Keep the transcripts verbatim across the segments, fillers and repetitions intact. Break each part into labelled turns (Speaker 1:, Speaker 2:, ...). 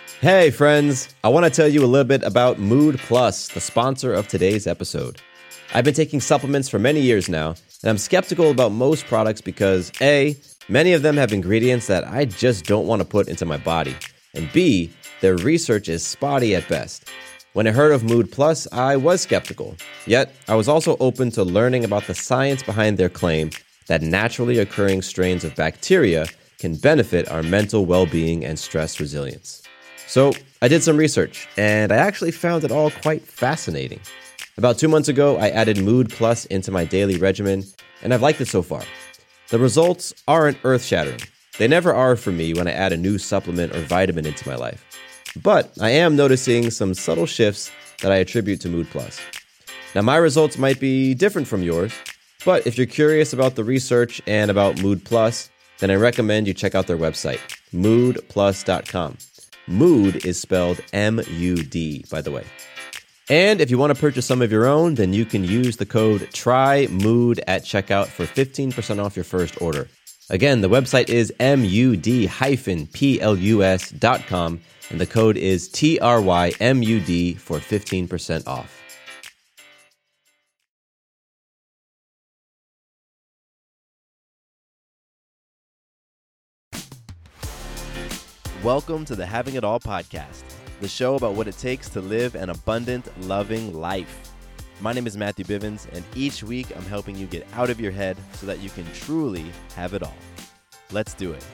Speaker 1: Hey friends, I want to tell you a little bit about Mood Plus, the sponsor of today's episode. I've been taking supplements for many years now, and I'm skeptical about most products because A, many of them have ingredients that I just don't want to put into my body, and B, their research is spotty at best. When I heard of Mood Plus, I was skeptical, yet I was also open to learning about the science behind their claim that naturally occurring strains of bacteria can benefit our mental well-being and stress resilience. So I did some research, and I actually found it all quite fascinating. About two months ago, I added Mood Plus into my daily regimen, and I've liked it so far. The results aren't earth-shattering. They never are for me when I add a new supplement or vitamin into my life. But I am noticing some subtle shifts that I attribute to Mood Plus. Now, my results might be different from yours, but if you're curious about the research and about Mood Plus, then I recommend you check out their website, mood plus dot com. Mood is spelled M U D, by the way. And if you want to purchase some of your own, then you can use the code TRYMOOD at checkout for fifteen percent off your first order. Again, the website is M U D plus dot com, and the code is T R Y M U D for fifteen percent off. Welcome to the Having It All podcast, the show about what it takes to live an abundant, loving life. My name is Matthew Bivens, and each week I'm helping you get out of your head so that you can truly have it all. Let's do it.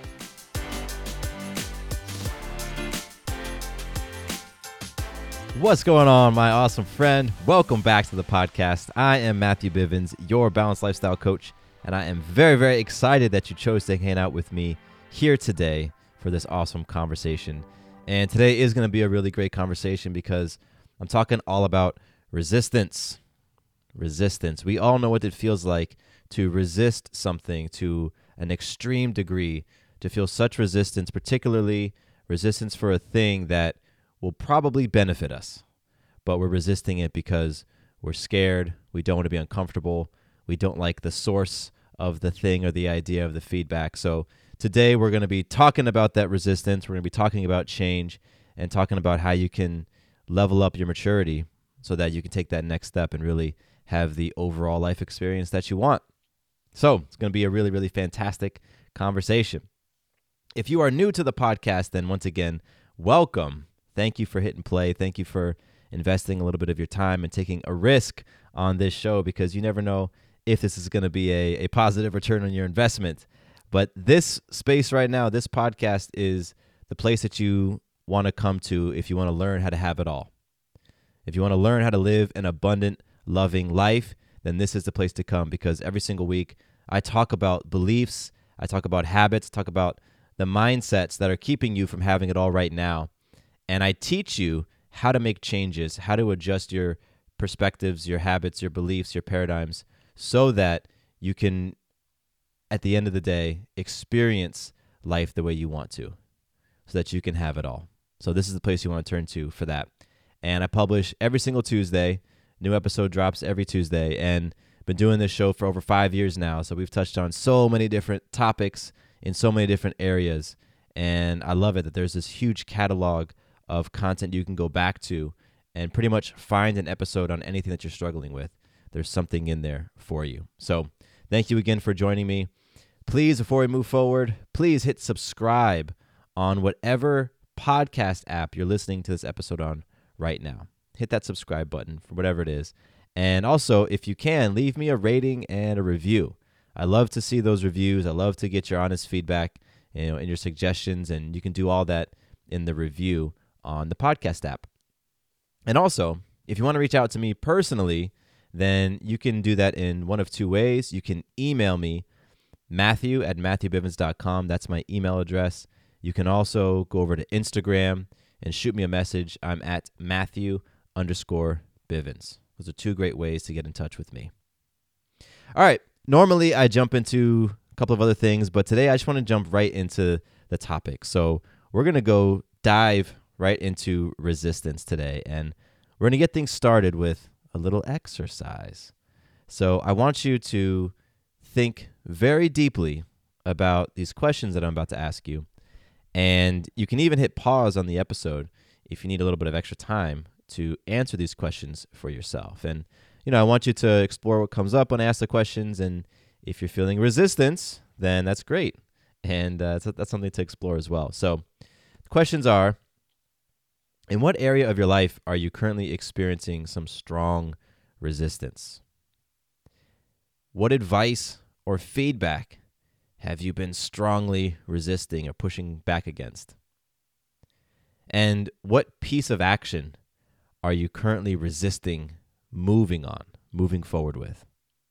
Speaker 2: What's going on, my awesome friend? Welcome back to the podcast. I am Matthew Bivens, your balanced lifestyle coach, and I am very, very excited that you chose to hang out with me here today for this awesome conversation. And today is going to be a really great conversation because I'm talking all about resistance. Resistance. We all know what it feels like to resist something to an extreme degree, to feel such resistance, particularly resistance for a thing that will probably benefit us. But we're resisting it because we're scared, we don't want to be uncomfortable, we don't like the source of the thing or the idea of the feedback. So today, we're going to be talking about that resistance. We're going to be talking about change and talking about how you can level up your maturity so that you can take that next step and really have the overall life experience that you want. So it's going to be a really, really fantastic conversation. If you are new to the podcast, then once again, welcome. Thank you for hitting play. Thank you for investing a little bit of your time and taking a risk on this show because you never know if this is going to be a, a positive return on your investment. But this space right now, this podcast is the place that you want to come to if you want to learn how to have it all. If you want to learn how to live an abundant, loving life, then this is the place to come because every single week I talk about beliefs, I talk about habits, talk about the mindsets that are keeping you from having it all right now. And I teach you how to make changes, how to adjust your perspectives, your habits, your beliefs, your paradigms so that you can, at the end of the day, experience life the way you want to so that you can have it all. So this is the place you want to turn to for that. And I publish every single Tuesday. New episode drops every Tuesday. And been doing this show for over five years now. So we've touched on so many different topics in so many different areas. And I love it that there's this huge catalog of content you can go back to and pretty much find an episode on anything that you're struggling with. There's something in there for you. So thank you again for joining me. Please, before we move forward, please hit subscribe on whatever podcast app you're listening to this episode on right now. Hit that subscribe button for whatever it is. And also, if you can, leave me a rating and a review. I love to see those reviews. I love to get your honest feedback, you know, and your suggestions, and you can do all that in the review on the podcast app. And also, if you want to reach out to me personally, then you can do that in one of two ways. You can email me, Matthew at matthew bivens dot com. That's my email address. You can also go over to Instagram and shoot me a message. I'm at Matthew underscore Bivens. Those are two great ways to get in touch with me. All right. Normally, I jump into a couple of other things, but today I just want to jump right into the topic. So we're going to go dive right into resistance today, and we're going to get things started with a little exercise. So I want you to think very deeply about these questions that I'm about to ask you And you can even hit pause on the episode if you need a little bit of extra time to answer these questions for yourself. And, you know, I want you to explore what comes up when I ask the questions. And if you're feeling resistance, then that's great. And uh, that's, that's something to explore as well. So the questions are, in what area of your life are you currently experiencing some strong resistance? What advice or feedback have you been strongly resisting or pushing back against? And what piece of action are you currently resisting moving on, moving forward with?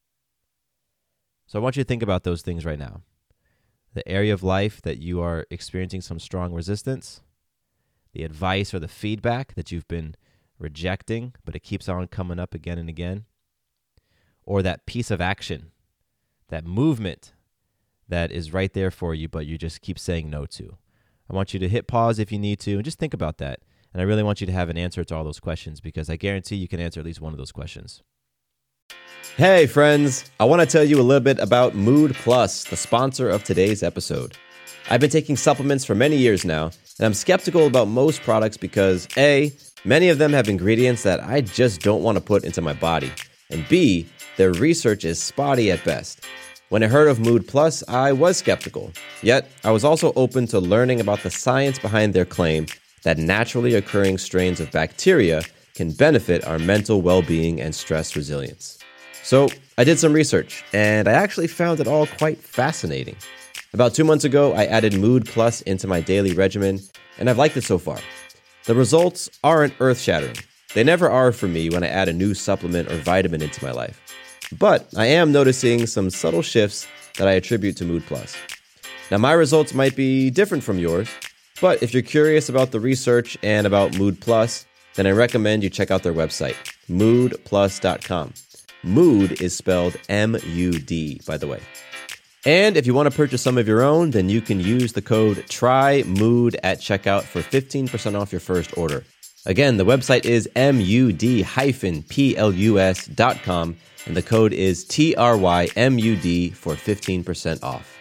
Speaker 2: So I want you to think about those things right now. The area of life that you are experiencing some strong resistance, the advice or the feedback that you've been rejecting, but it keeps on coming up again and again, or that piece of action, that movement that is right there for you, but you just keep saying no to. I want you to hit pause if you need to, and just think about that. And I really want you to have an answer to all those questions, because I guarantee you can answer at least one of those questions.
Speaker 1: Hey friends, I want to tell you a little bit about Mood Plus, the sponsor of today's episode. I've been taking supplements for many years now, and I'm skeptical about most products because A, many of them have ingredients that I just don't want to put into my body, and B, their research is spotty at best. When I heard of Mood Plus, I was skeptical. Yet, I was also open to learning about the science behind their claim that naturally occurring strains of bacteria can benefit our mental well-being and stress resilience. So, I did some research, and I actually found it all quite fascinating. About two months ago, I added Mood Plus into my daily regimen, and I've liked it so far. The results aren't earth-shattering. They never are for me when I add a new supplement or vitamin into my life. But I am noticing some subtle shifts that I attribute to Mood Plus. Now, my results might be different from yours, but if you're curious about the research and about Mood Plus, then I recommend you check out their website, mood plus dot com. Mood is spelled M U D, by the way. And if you want to purchase some of your own, then you can use the code TRYMOOD at checkout for fifteen percent off your first order. Again, the website is mud plus dot com, and the code is T R Y M U D for fifteen percent off.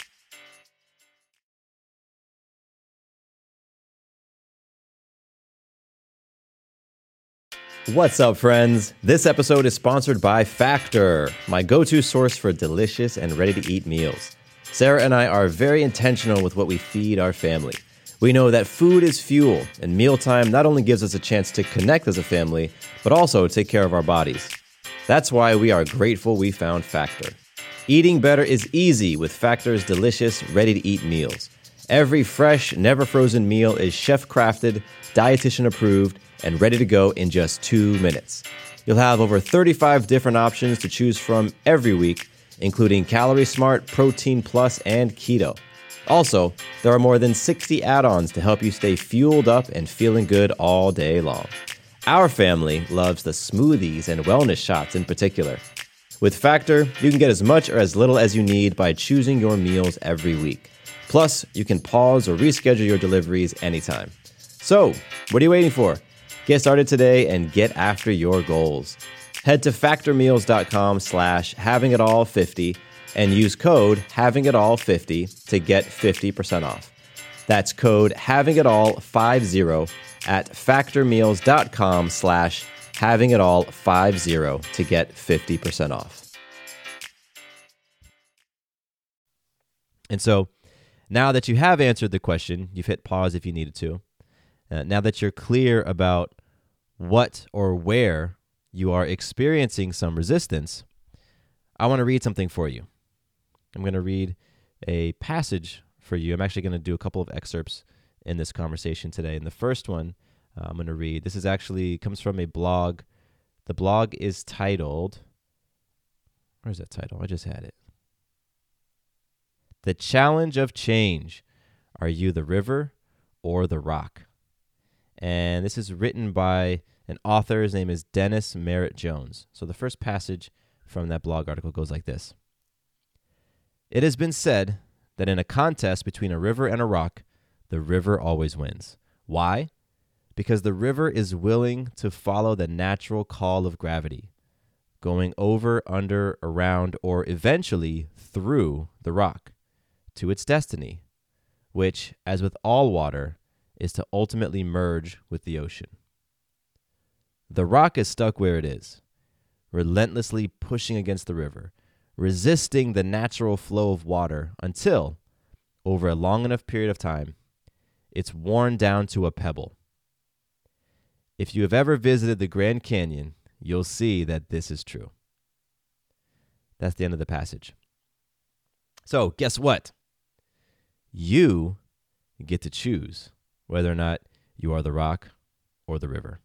Speaker 1: What's up, friends? This episode is sponsored by Factor, my go-to source for delicious and ready-to-eat meals. Sarah and I are very intentional with what we feed our family. We know that food is fuel, and mealtime not only gives us a chance to connect as a family, but also take care of our bodies. That's why we are grateful we found Factor. Eating better is easy with Factor's delicious, ready-to-eat meals. Every fresh, never-frozen meal is chef-crafted, dietitian-approved, and ready to go in just two minutes. You'll have over thirty-five different options to choose from every week, including Calorie Smart, Protein Plus, and Keto. Also, there are more than sixty add-ons to help you stay fueled up and feeling good all day long. Our family loves the smoothies and wellness shots in particular. With Factor, you can get as much or as little as you need by choosing your meals every week. Plus, you can pause or reschedule your deliveries anytime. So, what are you waiting for? Get started today and get after your goals. Head to factormeals.com slash havingitall50 and use code havingitall50 to get fifty percent off. That's code havingitall50 at factormeals.com slash havingitall50 to get fifty percent off.
Speaker 2: And so now that you have answered the question, you've hit pause if you needed to. Uh, now that you're clear about what or where you are experiencing some resistance, I want to read something for you. I'm going to read a passage for you. I'm actually going to do a couple of excerpts in this conversation today. And the first one uh, I'm going to read, this is actually comes from a blog. The blog is titled, where's that title? I just had it. The Challenge of Change. Are you the river or the rock? And this is written by an author. His name is Dennis Merritt Jones. So the first passage from that blog article goes like this. It has been said that in a contest between a river and a rock, the river always wins. Why? Because the river is willing to follow the natural call of gravity, going over, under, around, or eventually through the rock to its destiny, which, as with all water, is to ultimately merge with the ocean. The rock is stuck where it is, relentlessly pushing against the river, resisting the natural flow of water until, over a long enough period of time, it's worn down to a pebble. If you have ever visited the Grand Canyon, you'll see that this is true. That's the end of the passage. So, guess what? You get to choose whether or not you are the rock or the river.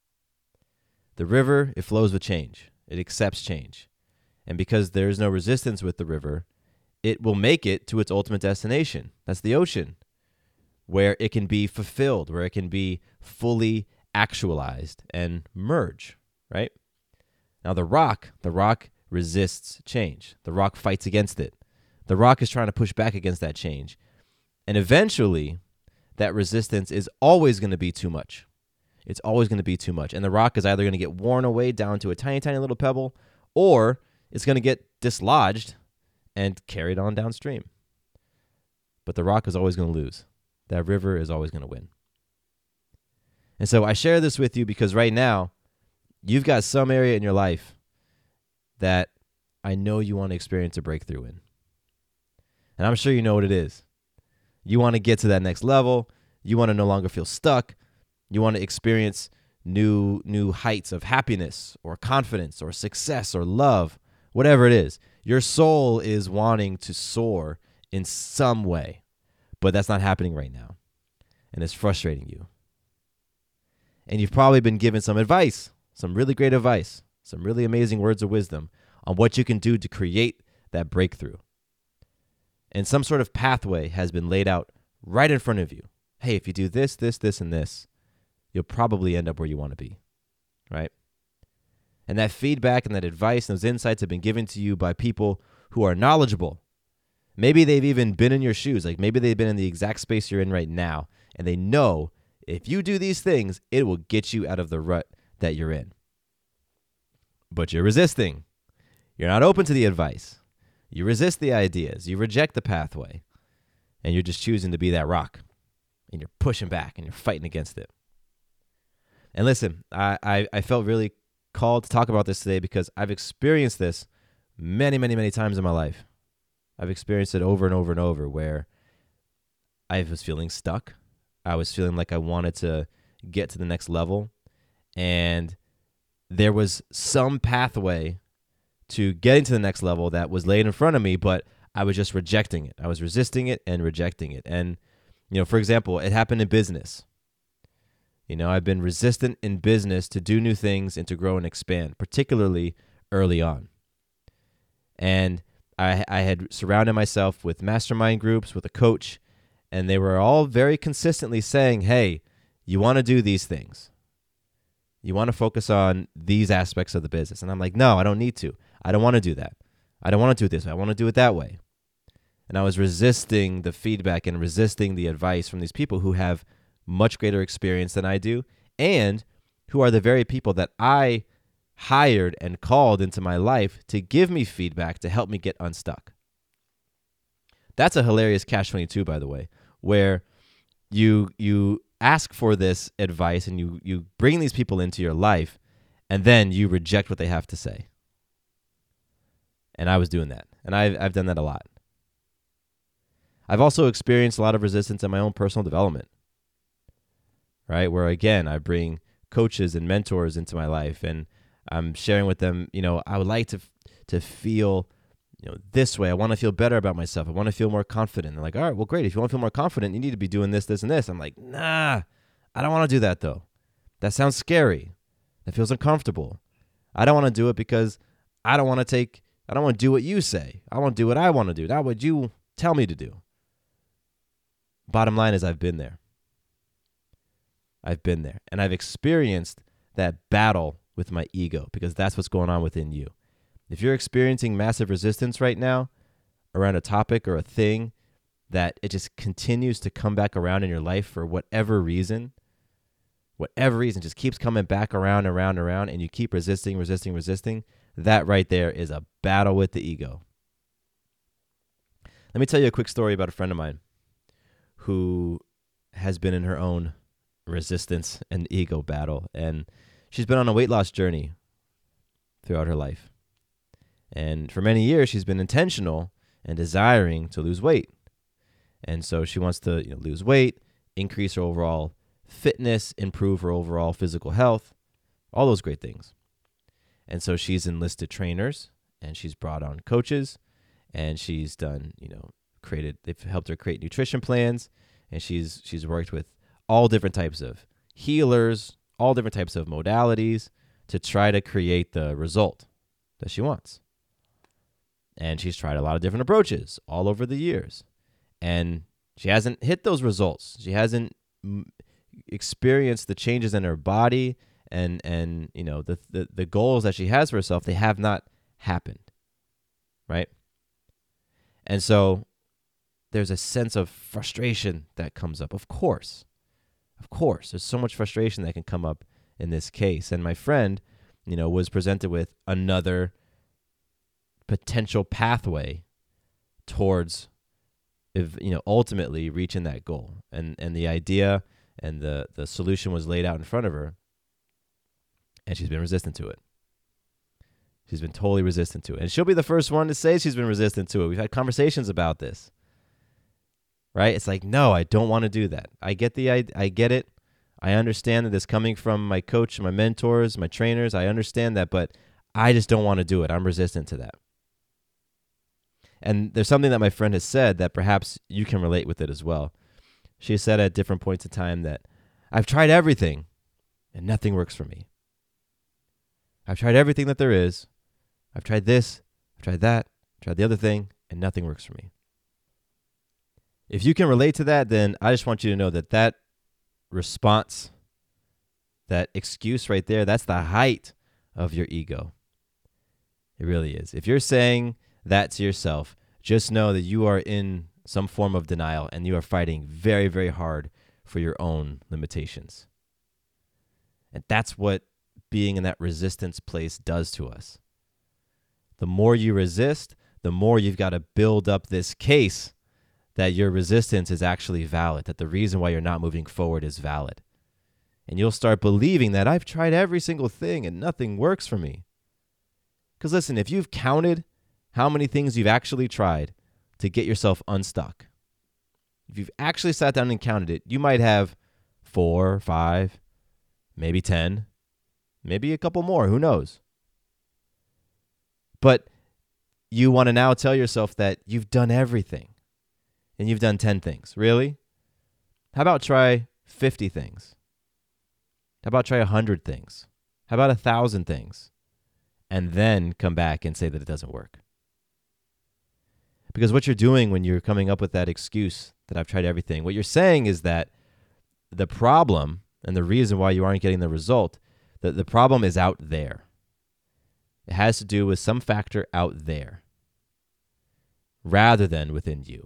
Speaker 2: The river, it flows with change. It accepts change. And because there is no resistance with the river, it will make it to its ultimate destination. That's the ocean, where it can be fulfilled, where it can be fully actualized and merge, right? Now, the rock, the rock resists change. The rock fights against it. The rock is trying to push back against that change. And eventually, that resistance is always going to be too much. It's always going to be too much. And the rock is either going to get worn away down to a tiny, tiny little pebble, or it's going to get dislodged and carried on downstream. But the rock is always going to lose. That river is always going to win. And so I share this with you because right now, you've got some area in your life that I know you want to experience a breakthrough in. And I'm sure you know what it is. You want to get to that next level. You want to no longer feel stuck. You want to experience new new heights of happiness or confidence or success or love, whatever it is. Your soul is wanting to soar in some way, but that's not happening right now. And it's frustrating you. And you've probably been given some advice, some really great advice, some really amazing words of wisdom on what you can do to create that breakthrough. And some sort of pathway has been laid out right in front of you. Hey, if you do this, this, this, and this, you'll probably end up where you want to be, right? And that feedback and that advice and those insights have been given to you by people who are knowledgeable. Maybe they've even been in your shoes. Like maybe they've been in the exact space you're in right now, and they know if you do these things, it will get you out of the rut that you're in. But you're resisting. You're not open to the advice. You resist the ideas. You reject the pathway. And you're just choosing to be that rock. And you're pushing back and you're fighting against it. And listen, I, I, I felt really called to talk about this today because I've experienced this many, many, many times in my life. I've experienced it over and over and over where I was feeling stuck. I was feeling like I wanted to get to the next level. And there was some pathway to getting to the next level that was laid in front of me, but I was just rejecting it. I was resisting it and rejecting it. And, you know, for example, it happened in business. You know, I've been resistant in business to do new things and to grow and expand, particularly early on. And I, I had surrounded myself with mastermind groups, with a coach, and they were all very consistently saying, hey, you want to do these things. You want to focus on these aspects of the business. And I'm like, no, I don't need to. I don't want to do that. I don't want to do it this way. I want to do it that way. And I was resisting the feedback and resisting the advice from these people who have much greater experience than I do and who are the very people that I hired and called into my life to give me feedback to help me get unstuck. That's a hilarious catch twenty-two, by the way, where you you ask for this advice and you you bring these people into your life and then you reject what they have to say. And I was doing that. And I've, I've done that a lot. I've also experienced a lot of resistance in my own personal development, right? Where, again, I bring coaches and mentors into my life and I'm sharing with them, you know, I would like to to feel, you know, this way. I want to feel better about myself. I want to feel more confident. They're like, all right, well, great. If you want to feel more confident, you need to be doing this, this, and this. I'm like, nah, I don't want to do that, though. That sounds scary. That feels uncomfortable. I don't want to do it because I don't want to take, I don't want to do what you say. I want to do what I want to do, not what you tell me to do. Bottom line is I've been there. I've been there. And I've experienced that battle with my ego because that's what's going on within you. If you're experiencing massive resistance right now around a topic or a thing that it just continues to come back around in your life for whatever reason, whatever reason, just keeps coming back around, around, around, and you keep resisting, resisting, resisting, that right there is a battle with the ego. Let me tell you a quick story about a friend of mine who has been in her own resistance and ego battle. And she's been on a weight loss journey throughout her life. And for many years, she's been intentional and desiring to lose weight. And so she wants to, you know, lose weight, increase her overall fitness, improve her overall physical health, all those great things. And so she's enlisted trainers, and she's brought on coaches, and she's done, you know, created, they've helped her create nutrition plans, and she's she's worked with all different types of healers, all different types of modalities to try to create the result that she wants. And she's tried a lot of different approaches all over the years, and she hasn't hit those results. She hasn't m- experienced the changes in her body, and and you know the, the the goals that she has for herself. They have not happened, right? And so there's a sense of frustration that comes up. Of course, of course, there's so much frustration that can come up in this case. And my friend, you know, was presented with another potential pathway towards, if you know, ultimately reaching that goal. And and the idea and the the solution was laid out in front of her, and she's been resistant to it. She's been totally resistant to it. And she'll be the first one to say she's been resistant to it. We've had conversations about this. Right? It's like, no, I don't want to do that. I get the I, I get it. I understand that this coming from my coach, my mentors, my trainers. I understand that, but I just don't want to do it. I'm resistant to that. And there's something that my friend has said that perhaps you can relate with it as well. She said at different points in time that I've tried everything and nothing works for me. I've tried everything that there is. I've tried this, I've tried that, I've tried the other thing, and nothing works for me. If you can relate to that, then I just want you to know that that response, that excuse right there, that's the height of your ego. It really is. If you're saying that to yourself, just know that you are in some form of denial and you are fighting very, very hard for your own limitations. And that's what being in that resistance place does to us. The more you resist, the more you've got to build up this case that your resistance is actually valid, that the reason why you're not moving forward is valid. And you'll start believing that I've tried every single thing and nothing works for me. Because listen, if you've counted how many things you've actually tried to get yourself unstuck, if you've actually sat down and counted it, you might have four, five, maybe ten, maybe a couple more, who knows? But you want to now tell yourself that you've done everything. And you've done ten things. Really? How about try fifty things? How about try one hundred things? How about one thousand things? And then come back and say that it doesn't work. Because what you're doing when you're coming up with that excuse that I've tried everything, what you're saying is that the problem and the reason why you aren't getting the result, that the problem is out there. It has to do with some factor out there rather than within you.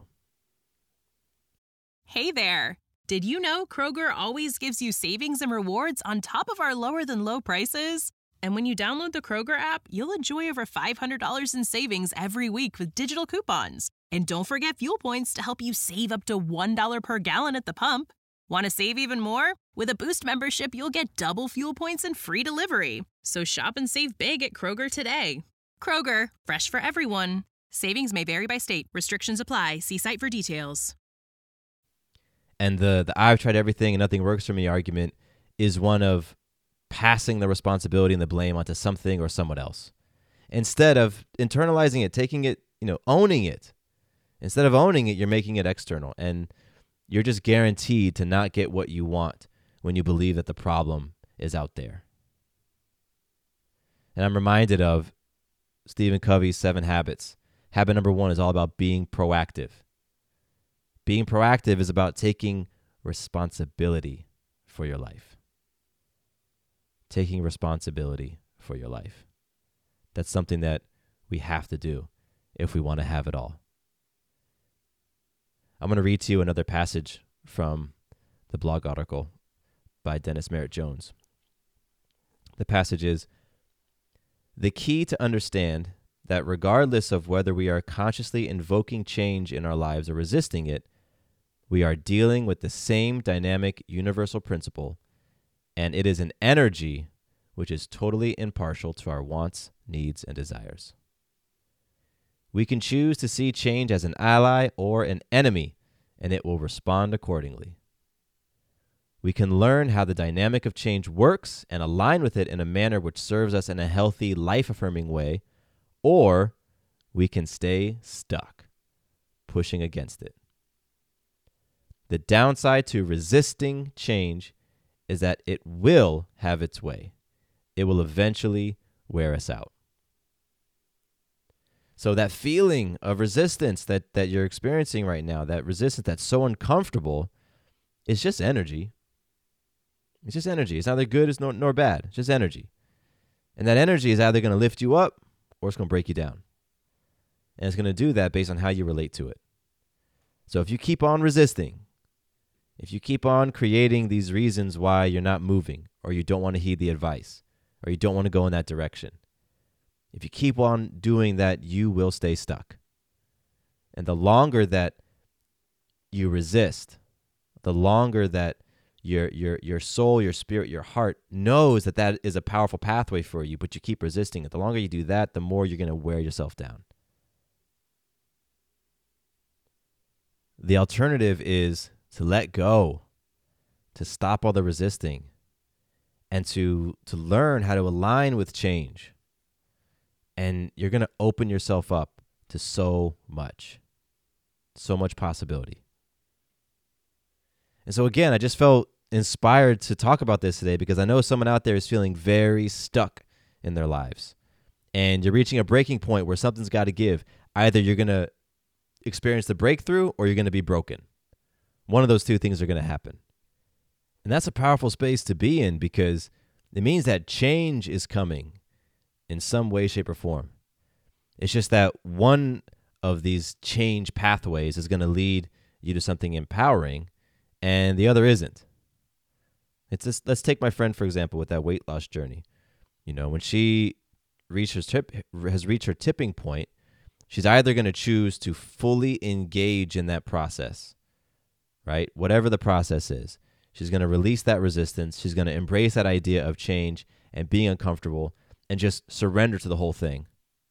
Speaker 3: Hey there! Did you know Kroger always gives you savings and rewards on top of our lower-than-low prices? And when you download the Kroger app, you'll enjoy over five hundred dollars in savings every week with digital coupons. And don't forget fuel points to help you save up to one dollar per gallon at the pump. Want to save even more? With a Boost membership, you'll get double fuel points and free delivery. So shop and save big at Kroger today. Kroger, fresh for everyone. Savings may vary by state. Restrictions apply. See site for details.
Speaker 2: And the, the I've tried everything and nothing works for me argument is one of passing the responsibility and the blame onto something or someone else. Instead of internalizing it, taking it, you know, owning it. Instead of owning it, you're making it external. And you're just guaranteed to not get what you want when you believe that the problem is out there. And I'm reminded of Stephen Covey's Seven Habits. Habit number one is all about being proactive. Being proactive is about taking responsibility for your life. Taking responsibility for your life. That's something that we have to do if we want to have it all. I'm going to read to you another passage from the blog article by Dennis Merritt Jones. The passage is, the key to understand that regardless of whether we are consciously invoking change in our lives or resisting it, We are dealing with the same dynamic universal principle, and it is an energy which is totally impartial to our wants, needs, and desires. We can choose to see change as an ally or an enemy, and it will respond accordingly. We can learn how the dynamic of change works and align with it in a manner which serves us in a healthy, life-affirming way, or we can stay stuck, pushing against it. The downside to resisting change is that it will have its way. It will eventually wear us out. So that feeling of resistance that, that you're experiencing right now, that resistance that's so uncomfortable, is just energy. It's just energy. It's neither good nor, nor bad. It's just energy. And that energy is either going to lift you up or it's going to break you down. And it's going to do that based on how you relate to it. So if you keep on resisting, if you keep on creating these reasons why you're not moving, or you don't want to heed the advice, or you don't want to go in that direction, if you keep on doing that, you will stay stuck. And the longer that you resist, the longer that your your your soul, your spirit, your heart knows that that is a powerful pathway for you, but you keep resisting it. The longer you do that, the more you're going to wear yourself down. The alternative is to let go, to stop all the resisting, and to to learn how to align with change. And you're going to open yourself up to so much, so much possibility. And so again, I just felt inspired to talk about this today because I know someone out there is feeling very stuck in their lives. And you're reaching a breaking point where something's got to give. Either you're going to experience the breakthrough or you're going to be broken. One of those two things are going to happen. And that's a powerful space to be in because it means that change is coming in some way, shape, or form. It's just that one of these change pathways is going to lead you to something empowering and the other isn't. It's just, let's take my friend, for example, with that weight loss journey. You know, when she reached her tip, has reached her tipping point, she's either going to choose to fully engage in that process, right? Whatever the process is, she's going to release that resistance. She's going to embrace that idea of change and being uncomfortable and just surrender to the whole thing.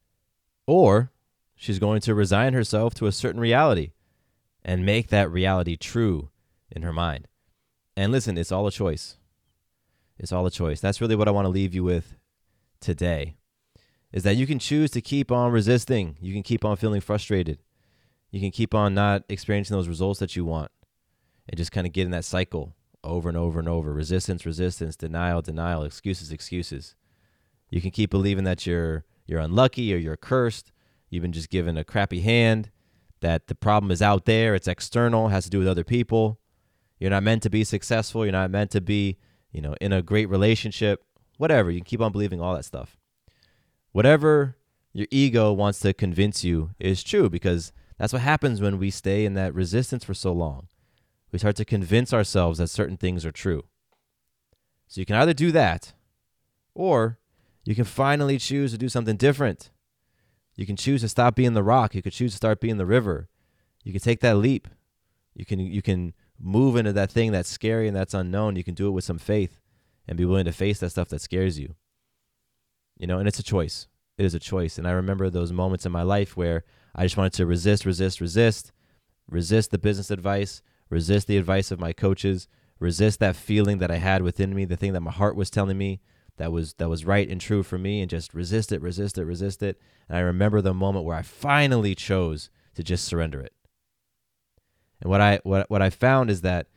Speaker 2: Or she's going to resign herself to a certain reality and make that reality true in her mind. And listen, it's all a choice. It's all a choice. That's really what I want to leave you with today, is that you can choose to keep on resisting. You can keep on feeling frustrated. You can keep on not experiencing those results that you want and just kind of get in that cycle over and over and over. Resistance, resistance, denial, denial, excuses, excuses. You can keep believing that you're you're unlucky or you're cursed. You've been just given a crappy hand, that the problem is out there, it's external, has to do with other people. You're not meant to be successful. You're not meant to be, you know, in a great relationship, whatever. You can keep on believing all that stuff. Whatever your ego wants to convince you is true, because that's what happens when we stay in that resistance for so long. We start to convince ourselves that certain things are true. So you can either do that, or you can finally choose to do something different. You can choose to stop being the rock. You could choose to start being the river. You can take that leap. You can you can move into that thing that's scary and that's unknown. You can do it with some faith and be willing to face that stuff that scares you. You know, and it's a choice. It is a choice. And I remember those moments in my life where I just wanted to resist, resist, resist, resist the business advice, resist the advice of my coaches, resist that feeling that I had within me, the thing that my heart was telling me that was that was right and true for me, and just resist it, resist it, resist it. And I remember the moment where I finally chose to just surrender it. And what I what what I found is that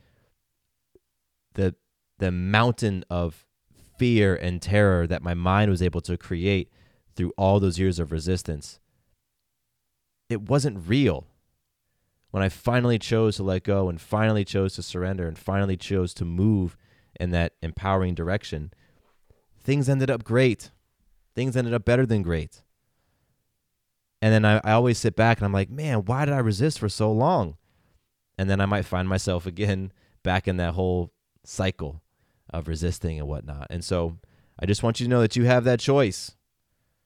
Speaker 2: the the mountain of fear and terror that my mind was able to create through all those years of resistance, it wasn't real. When I finally chose to let go and finally chose to surrender and finally chose to move in that empowering direction, things ended up great. Things ended up better than great. And then I, I always sit back and I'm like, man, why did I resist for so long? And then I might find myself again back in that whole cycle of resisting and whatnot. And so I just want you to know that you have that choice.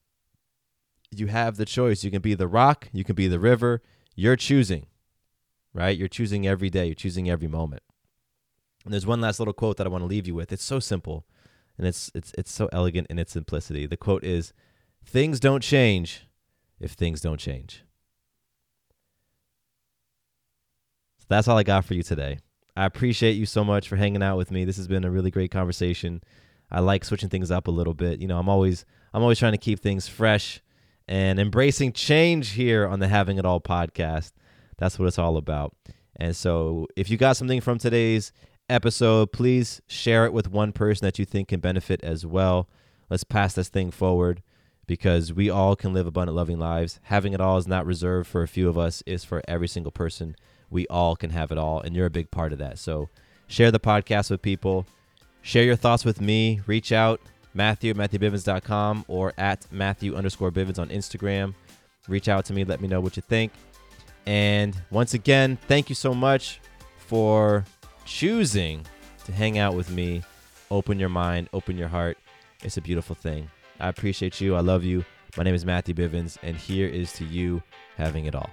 Speaker 2: You have the choice. You can be the rock. You can be the river. You're choosing. right? You're choosing every day. You're choosing every moment. And there's one last little quote that I want to leave you with. It's so simple, and it's it's it's so elegant in its simplicity. The quote is, "Things don't change if things don't change." So that's all I got for you today. I appreciate you so much for hanging out with me. This has been a really great conversation. I like switching things up a little bit. You know, I'm always I'm always trying to keep things fresh and embracing change here on the Having It All podcast. That's what it's all about. And so if you got something from today's episode, please share it with one person that you think can benefit as well. Let's pass this thing forward because we all can live abundant, loving lives. Having it all is not reserved for a few of us. It's for every single person. We all can have it all, and you're a big part of that. So share the podcast with people. Share your thoughts with me. Reach out, Matthew at Matthew Bivens dot com or at Matthew underscore Bivens on Instagram. Reach out to me. Let me know what you think. And once again, thank you so much for choosing to hang out with me. Open your mind, open your heart. It's a beautiful thing. I appreciate you. I love you. My name is Matthew Bivens, and here is to you having it all.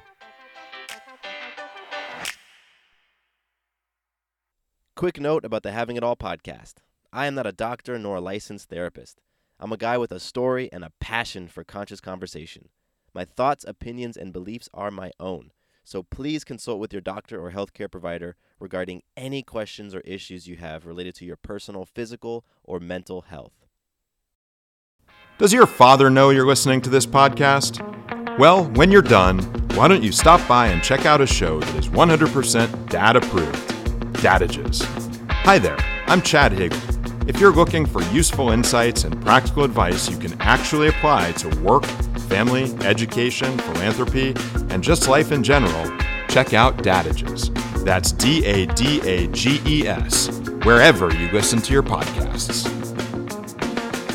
Speaker 2: Quick note about the Having It All podcast. I am not a doctor nor a licensed therapist. I'm a guy with a story and a passion for conscious conversation. My thoughts, opinions, and beliefs are my own. So please consult with your doctor or healthcare provider regarding any questions or issues you have related to your personal, physical, or mental health.
Speaker 4: Does your father know you're listening to this podcast? Well, when you're done, why don't you stop by and check out a show that is one hundred percent dad-approved, Dadages. Hi there, I'm Chad Higgle. If you're looking for useful insights and practical advice you can actually apply to work, family, education, philanthropy, and just life in general, check out Dadages. That's D A D A G E S, wherever you listen to your podcasts.